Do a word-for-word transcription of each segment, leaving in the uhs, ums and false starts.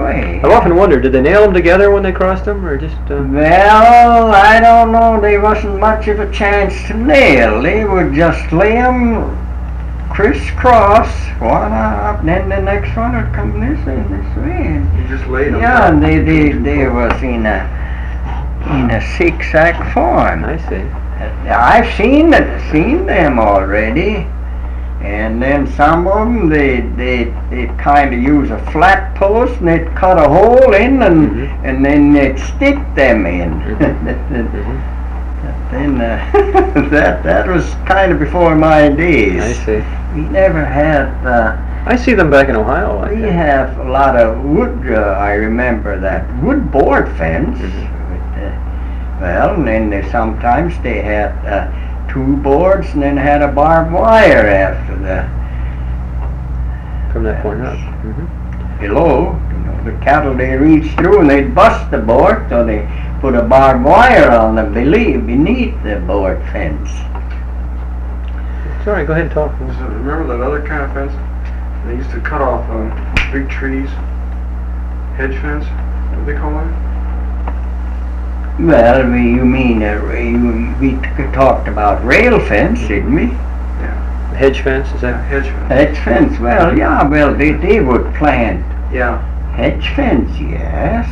way. I've often wondered, did they nail them together when they crossed them, or just... Uh... Well, I don't know. There wasn't much of a chance to nail. They would just lay them crisscross, one up, and then the next one would come this way and this way. You just laid them. Yeah, and they, they, they was in a, in a zigzag form. I see. I've seen it, seen them already. And then some of them, they they they kind of use a flat post and they'd cut a hole in, and mm-hmm. and then they'd stick them in. Mm-hmm. mm-hmm. Then uh, that that was kind of before my days. I see. We never had. Uh, I see them back in Ohio. Like we that. have a lot of wood. Uh, I remember that wood board fence. Mm-hmm. With, uh, well, and then they, sometimes they had. Uh, two boards and then had a barbed wire after the from that point up. Mm-hmm. Below, you know, the cattle they reached through and they'd bust the board, so they put a barbed wire on them beneath, beneath the board fence. Sorry, go ahead and talk. So remember that other kind of fence? They used to cut off um, big trees, hedge fence. What do they call it? Well, we, you mean uh, you, we t- talked about rail fence, didn't we? Yeah. Hedge fence, is that? Yeah, hedge fence. Hedge fence. Well, yeah. Well, they they would plant Yeah. hedge fence, yes.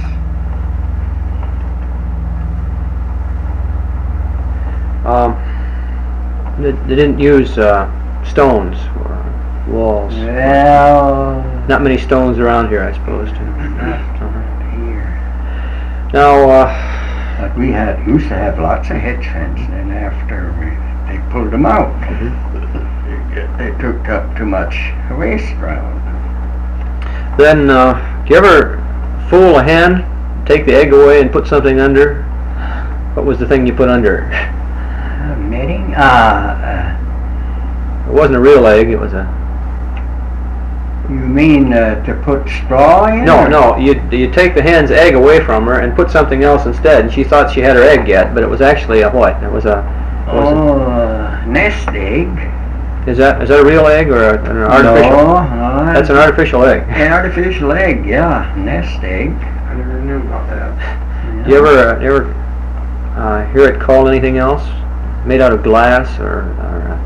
Um, they, they didn't use uh, stones or walls. Well, Not many stones around here, I suppose. Too. not here. Now. Uh, But we had used to have lots of hedge fence, and then after we, they pulled them out, mm-hmm. they took up too much waste ground. Then, uh, do you ever fool a hen, take the egg away and put something under? What was the thing you put under? Uh, netting? Uh, It wasn't a real egg, it was a... uh, you mean uh, to put straw in? No, or? no, you you take the hen's egg away from her and put something else instead, and she thought she had her egg yet, but it was actually a what? It was a... What was Oh, uh, nest egg. it? Is that is that a real egg or a, an artificial? No, no, That's an artificial egg. An artificial egg, yeah, nest egg. I never knew about that. Yeah. Do you ever uh, ever uh, hear it called anything else? Made out of glass or... or uh,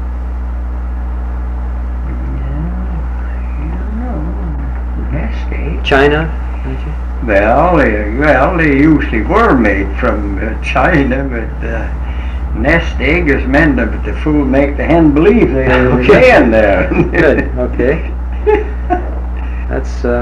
Nest egg. China? Well, they, well, they usually were made from uh, China, but uh, nest egg is meant to the fool make the hen believe they are Okay. laying there. Good. Okay. That's. Uh,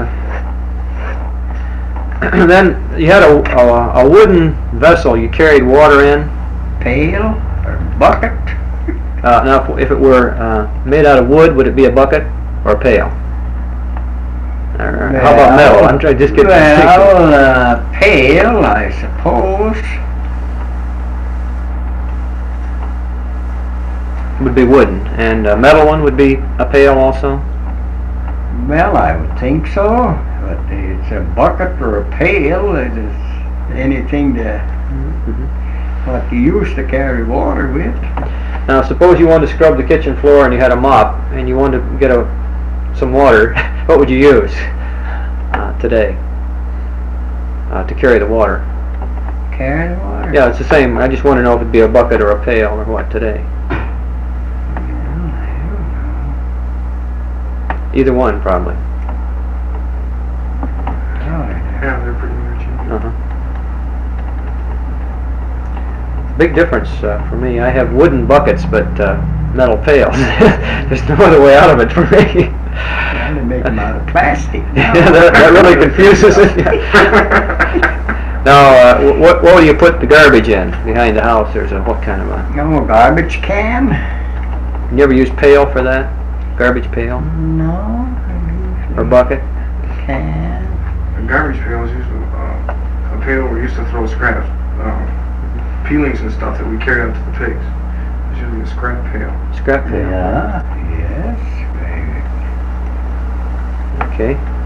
then you had a, a a wooden vessel you carried water in. Pail or bucket? Uh, now, if, if it were uh, made out of wood, would it be a bucket or a pail? Or how about metal? I'm trying to just get the distinction. Well, uh, pail, I suppose. Would be wooden, and a metal one would be a pail also. Well, I would think so, but it's a bucket or a pail. It is anything to Mm-hmm. what you used to carry water with. Now, suppose you wanted to scrub the kitchen floor and you had a mop and you wanted to get a some water. What would you use uh, today uh, to carry the water? Carry the water? Yeah, it's the same. I just want to know if it'd be a bucket or a pail or what today. Either one, probably. Yeah, they're pretty much. Uh-huh. Big difference uh, for me. I have wooden buckets, but uh, metal pails. There's no other way out of it for me. Well, they make them out of plastic. Yeah, that, that really confuses it. Now, uh, what what do you put the garbage in behind the house? There's a what kind of a? No garbage can? You ever use pail for that? Garbage pail No. or bucket? Can. A garbage pail was used. Uh, a pail we used to throw scraps, uh, peelings and stuff that we carried out to the pigs. It was usually a scrap pail. Scrap pail. Yeah. Yes. Okay.